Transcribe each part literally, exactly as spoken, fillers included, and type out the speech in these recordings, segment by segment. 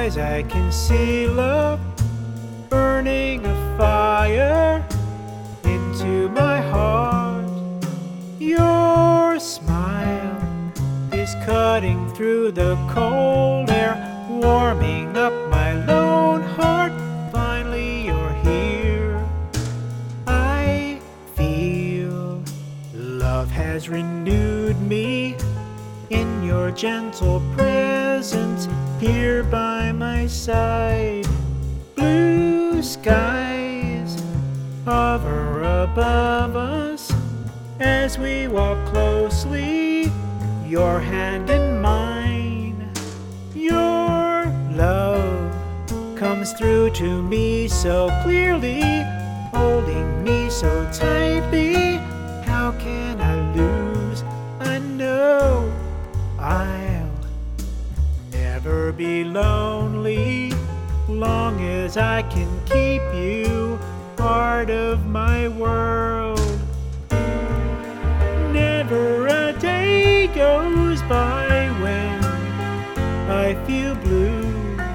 eyes I can see love burning a fire into my heart. Your smile is cutting through the cold air, warming up my lone heart. Finally you're here. I feel love has renewed me in your gentle presence here by my side. Blue skies hover above us as we walk closely, your hand in mine. Your love comes through to me so clearly, holding me so tightly. How can I lose? I know I'll never be lonely, long as I can keep you part of my world. Never a day goes by when I feel blue.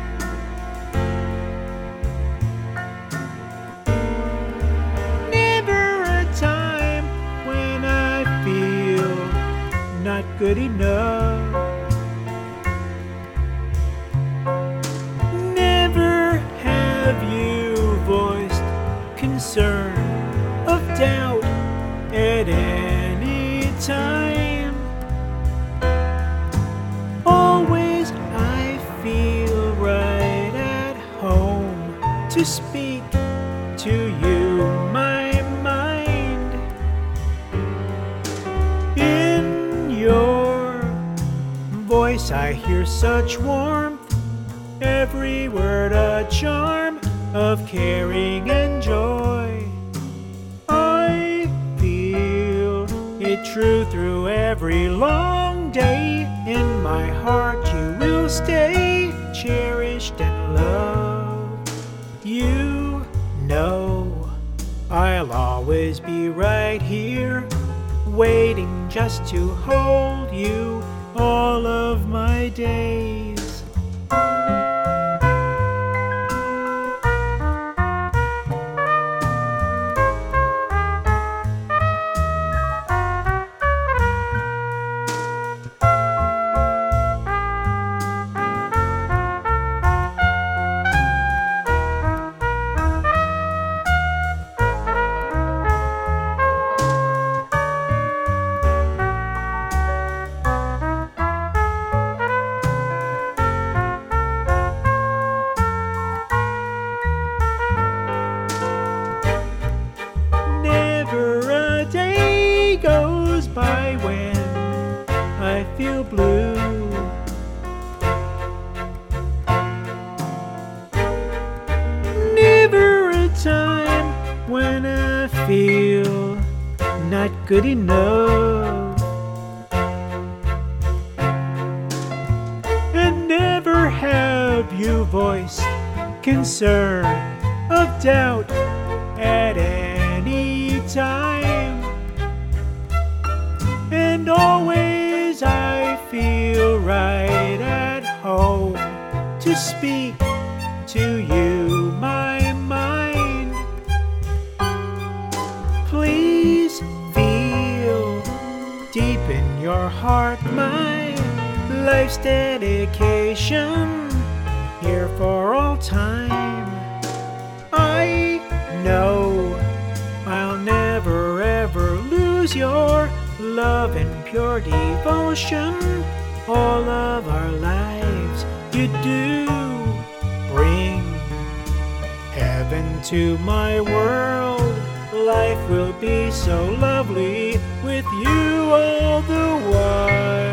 Never a time when I feel not good enough. Never have you voiced concern of doubt at any time. Always I feel right at home to speak to you, my mind. In your voice I hear such warmth, every word a charm of caring and joy. I feel it true through every long day. In my heart you will stay, cherished and loved. You know I'll always be right here, waiting just to hold you all of my days. Goes by when I feel blue. Never a time when I feel not good enough. And never have you voiced concern of doubt at any time. And always I feel right at home to speak to you, my mind. Please feel deep in your heart my life's dedication, here for all time. I know I'll never ever lose your love and pure devotion. All of our lives you do bring heaven to my world. Life will be so lovely with you all the while.